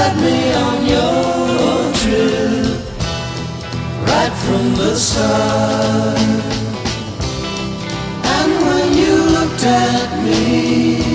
had me on your trip right from the start. And when you looked at me,